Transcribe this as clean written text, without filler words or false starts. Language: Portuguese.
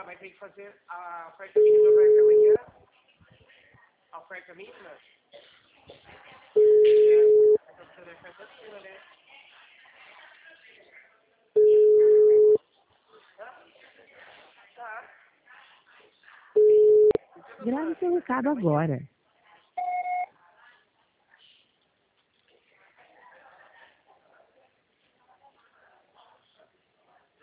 vai ter que fazer a oferta mínima vai ser amanhã. A oferta mínima? A oferta mínima, né? Grave seu recado agora.